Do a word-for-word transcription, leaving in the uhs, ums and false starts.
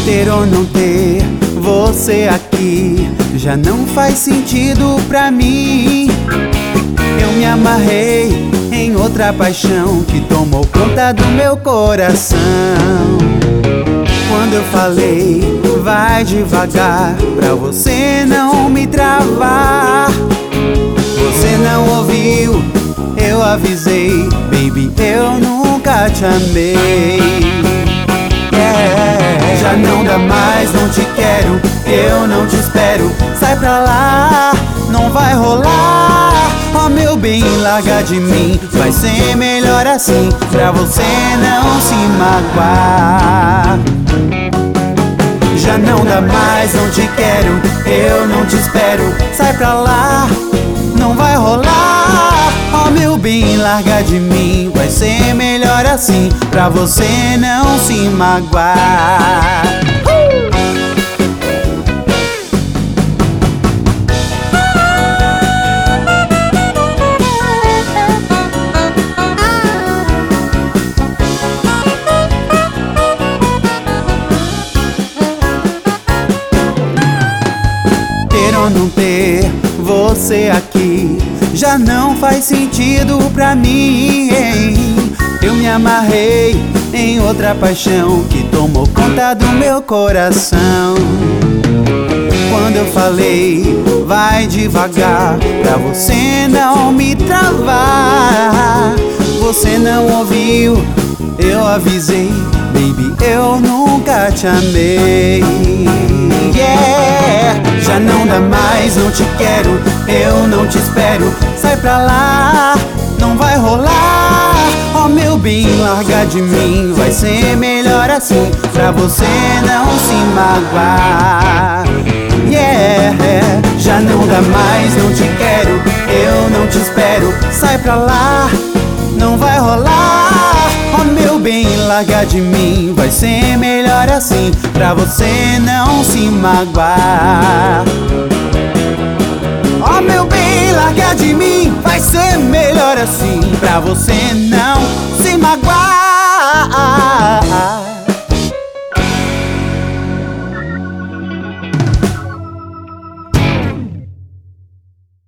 Ter ou não ter você aqui já não faz sentido pra mim. Eu me amarrei em outra paixão que tomou conta do meu coração. Quando eu falei, vai devagar, pra você não me travar, você não ouviu, eu avisei, baby, eu nunca te amei. Yeah. Já não dá mais, não te quero, eu não te espero, sai pra lá, não vai rolar. Oh meu bem, larga de mim, vai ser melhor assim, pra você não se magoar. Já não dá mais, não te quero, eu não te espero, sai pra lá, não vai rolar. Oh meu bem, larga de mim, vai ser melhor assim, pra você não se magoar. Ter ou não ter você aqui já não faz sentido pra mim. Eu me amarrei em outra paixão que tomou conta do meu coração. Quando eu falei, vai devagar, pra você não me travar, você não ouviu, eu avisei, baby, eu nunca te amei. Yeah. Já não dá mais, não te quero, eu não te espero, sai pra lá, não vai rolar. Oh meu bem, larga de mim, vai ser melhor assim, pra você não se magoar. Yeah. Já não dá mais, não te quero, eu não te espero, sai pra lá, não vai rolar. Oh meu bem, larga de mim, vai ser melhor assim, pra você não se magoar. Oh meu bem, larga de mim, vai ser melhor assim, pra você não se magoar.